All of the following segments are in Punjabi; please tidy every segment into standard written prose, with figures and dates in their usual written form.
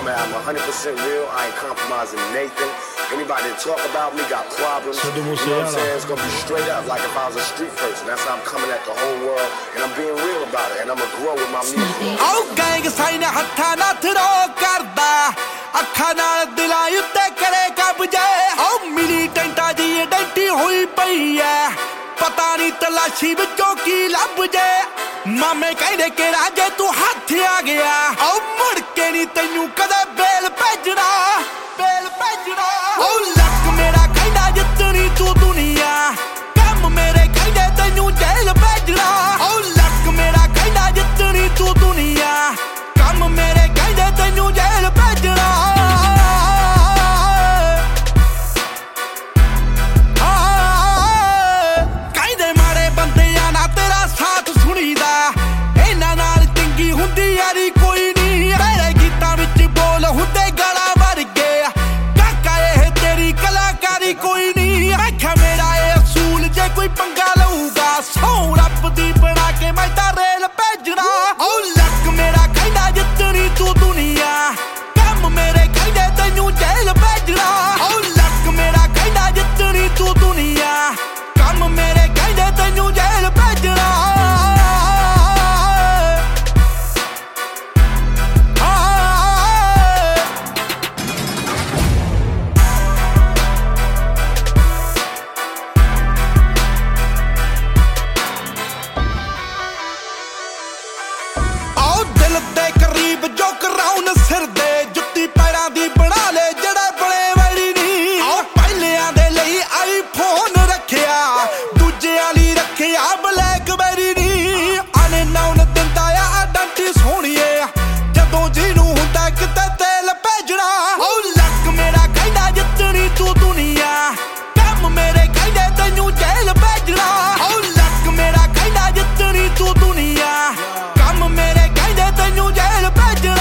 I'm 100% real. I ain't compromising Nathan. Anybody that talk about me got problems. You know what I'm saying? It's gonna be straight up like if I was a street person. That's how I'm coming at the whole world, and I'm being real about it, and I'm gonna grow with my music. Oh, gang sign ਹੱਥਾਂ ਨਾਲ ਥਰੋ ਕਰਦਾ ਅੱਖਾਂ ਨਾਲ ਦਿਲਾਂ ਉੱਤੇ ਕਰੇ ਕਬਜ਼ੇ ਉਹ ਮਿਲੀਟੈਂਟਾਂ ਦੀ ਆਇਡੈਂਟੀ ਹੋਈ ਪਈ ਐ ਪਤਾ ਨਹੀਂ ਤਲਾਸ਼ੀ ਵਿੱਚੋਂ ਕੀ ਲੱਭ ਜੇ ਮਾਮੇ ਕਹਿੰਦੇ ਕਿ ਰਾਜੇ ਤੂੰ ਹੱਥ ਆ ਗਿਆ ਉਹ ਮੁੜ ਕੇ ਨਹੀਂ ਤੈਨੂੰ ਕਦੇ ਬੇਲ ਭੇਜਣਾ ਉਹ ਲੱਕ ਮੇਰਾ ਕਹਿੰਦਾ ਜਿੱਤਣੀ ਤੂੰ ਦੁਨੀਆ ਕੰਮ ਮੇਰੇ ਕਹਿੰਦੇ ਤੈਨੂੰ ਜੇਲ੍ਹ ਭੇਜਣਾ ਉਹ ਲੱਕ ਮੇਰਾ ਕਹਿੰਦਾ ਜਿੱਤਣੀ ਤੂੰ ਦੁਨੀਆ ਕੰਮ ਮੇਰੇ ਕਹਿੰਦੇ ਤੈਨੂੰ ਜੇਲ੍ਹ ਭੇਜਣਾ ਕਹਿੰਦੇ ਮਾੜੇ ਬੰਦਿਆਂ ਨਾਲ ਤੇਰਾ ਸਾਥ ਸੁਣੀਦਾ ਇਹਨਾਂ ਨਾਲ ਚੰਗੀ ਹੁੰਦੀ ਯਾਰੀ ਕੋਈ ਨਹੀਂ ਮੇਰੇ ਗੀਤਾਂ ਵਿੱਚ ਬੋਲ ਹੁੰਦੇ ਗਾਲਾਂ ਵਰਗੇ ਕਾਕਾ ਇਹ ਤੇਰੀ ਕਲਾਕਾਰੀ ਕੋਈ ਨਹੀਂ ਵੇਖਿਆ ਮੇਰਾ ਇਹ ਅਸੂਲ ਜੇ ਕੋਈ ਪੰਗਾ ਲਊਗਾ ਸੌ ਰੱਬ ਦੀ ਬਣਾ ਕੇ ਮੈਂ ਤਾਂ ਰੇਲ ਭੇਜਣਾ ਉਹ ਲੱਕ ਮੇਰਾ ਕਹਿੰਦਾ ਜਿੱਤਣੀ ਤੂੰ ਦੁਨੀਆ ਕੰਮ ਮੇਰੇ ਕਹਿੰਦੇ ਤੈਨੂੰ ਜੇਲ੍ਹ ਭੇਜਣਾ ਉਹ ਲੱਕ ਮੇਰਾ ਕਹਿੰਦਾ ਜਿੱਤਣੀ ਤੂੰ ਦੁਨੀਆ ਕੰਮ ਮੇਰੇ ਕਹਿੰਦੇ ਤੈਨੂੰ ਜੇਲ੍ਹ ਭੇਜਣਾ ਜੋ ਕਰਾਉਣ ਸਿਰ ਦੇ ਜੁੱਤੀ ਪੈਰਾਂ ਦੀ ਬਣਾ ਲੈ ਜਿਹੜੇ ਬਣੇ ਵੈਰੀ ਨਹੀਂ ਆਹ ਪਹਿਲਿਆਂ ਦੇ ਲਈ ਆਈਫੋਨ ਰੱਖਿਆ ਦੂਜਿਆਂ ਲਈ ਰੱਖਿਆ ਬਲੈਕਬੈਰੀ ਨਹੀਂ ਅਨਨਾਉਨ ਦਿੰਦਾ ਆ ਆਇਡੈਂਟੀ ਸੋਹਣੀਏ ਜਦੋਂ ਜਿਹਨੂੰ ਹੁੰਦਾ ਕਿਤੇ ਤੇਲ ਭੇਜਣਾ ਉਹ ਲੱਕ ਮੇਰਾ ਕਹਿੰਦਾ ਜਿੱਤਣੀ ਤੂੰ ਦੁਨੀਆ ਕੰਮ ਮੇਰੇ ਕਹਿੰਦੇ ਤੈਨੂੰ ਜੇਲ੍ਹ ਭੇਜਣਾ ਉਹ ਲੱਕ ਮੇਰਾ ਕਹਿੰਦਾ ਜਿੱਤਣੀ ਤੂੰ ਦੁਨੀਆ ਕੰਮ ਮੇਰੇ ਕਹਿੰਦੇ ਤੈਨੂੰ ਜੇਲ੍ਹ ਭੇਜਣਾ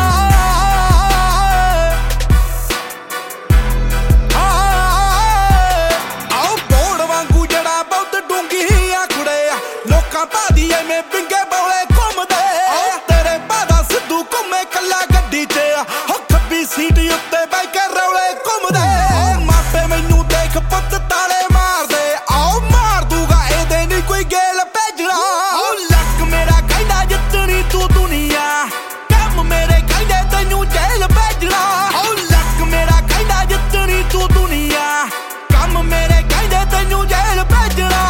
ਆਓ ਬੋੜ ਵਾਂਗੂ ਜਿਹੜਾ ਬਹੁਤ ਡੂੰਗੀ ਆ ਕੁੜੇ ਲੋਕਾਂ ਭਾਦੀ ਐਵੇਂ ਪਿੰਗੇ ਬੌਲੇ ਘੁੰਮਦੇ ਤੇਰੇ ਬਾਦਾ ਸਿੱਧੂ ਘੁੰਮੇ ਕੱਲਾ ਗੱਡੀ 'ਚ ਹੋ ਖੱਬੀ ਸੀਟ ਉੱਤੇ ਬਹਿ ਕੇ ਰੌਲੇ ਘੁੰਮਦੇ ਮਾਪੇ ਮੈਨੂੰ ਦੇਖ ਪੁੱਤ ਤਾਲੇ ਮਾਰਦੇ ਆਓ ਮਾਰ ਦੂਗਾ ਇਹਦੇ ਨਹੀਂ ਕੋਈ ਗੇਲ ਭੇਜਣਾ ਉਹ ਲੱਕ ਮੇਰਾ ਕਹਿੰਦਾ ਜਿੱਤਣੀ ਤੂੰ ਦੁਨੀਆ ਕੰਮ ਮੇਰੇ ਕਹਿੰਦੇ ਤੈਨੂੰ ਜੇਲ੍ਹ ਭੇਜਣਾ ਉਹ ਲੱਕ ਮੇਰਾ ਕਹਿੰਦਾ ਜਿੱਤਣੀ ਤੂੰ ਦੁਨੀਆ ਕੰਮ ਮੇਰੇ ਕਹਿੰਦੇ ਤੈਨੂੰ ਜੇਲ੍ਹ ਭੇਜਣਾ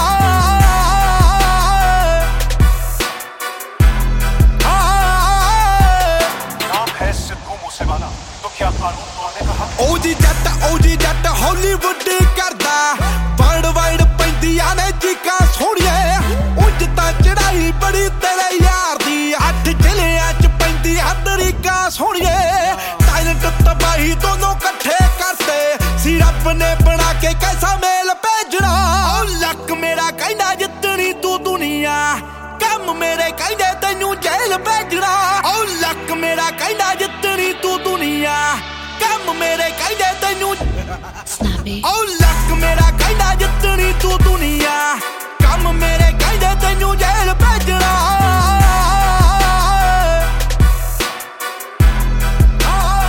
ਉਹ ਜੀ ਜੱਟ ਹਾਲੀਵੁੱਡ ਕਰਦਾ ਵਰਲਡ ਵਾਈਡ ਪੈਂਦੀਆਂ ਨੇ ਚੀਕਾਂ ਸੋਹਣੀਏ ਉਂਝ ਤਾਂ ਚੜਾਈ ਬੜੀ ਤੇਰੇ ਯਾਰ ਦੀ 8 ਜ਼ਿਲ੍ਹਿਆਂ 'ਚ ਪੈਂਦੀ ਹਦਰੀਕਾ ਸੋਹਣੀਏ ਟੈਲੈਂਟ ਤਬਾਹੀ ਦੋਨੋਂ ਇਕੱਠੇ ਕਰਤੇ ਸੀ ਰੱਬ ਨੇ ਬਣਾ ਕੇ ਕੈਸਾ ਮੇਲ ਭੇਜਣਾ ਉਹ ਲੱਕ ਮੇਰਾ ਕਹਿੰਦਾ ਜਿੱਤਣੀ ਤੂੰ ਦੁਨੀਆ ਕੰਮ ਮੇਰੇ ਕਹਿੰਦੇ ਤੈਨੂੰ ਜੇਲ੍ਹ ਭੇਜਣਾ ਉਹ ਲੱਕ ਮੇਰਾ ਕਹਿੰਦਾ ਜਿੱਤਣੀ ਤੂੰ ਦੁਨੀਆ ਕੰਮ ਮੇਰੇ ਕਹਿੰਦੇ ਤੈਨੂੰ ਉਹ ਲੱਕ ਮੇਰਾ ਕਹਿੰਦਾ ਜਿੱਤਣੀ ਤੂੰ ਦੁਨੀਆ ਕੰਮ ਮੇਰੇ ਕਹਿੰਦੇ ਤੈਨੂੰ ਜੇਲ੍ਹ ਭੇਜਣਾ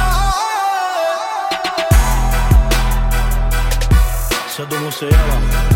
Sadhu Mooseyala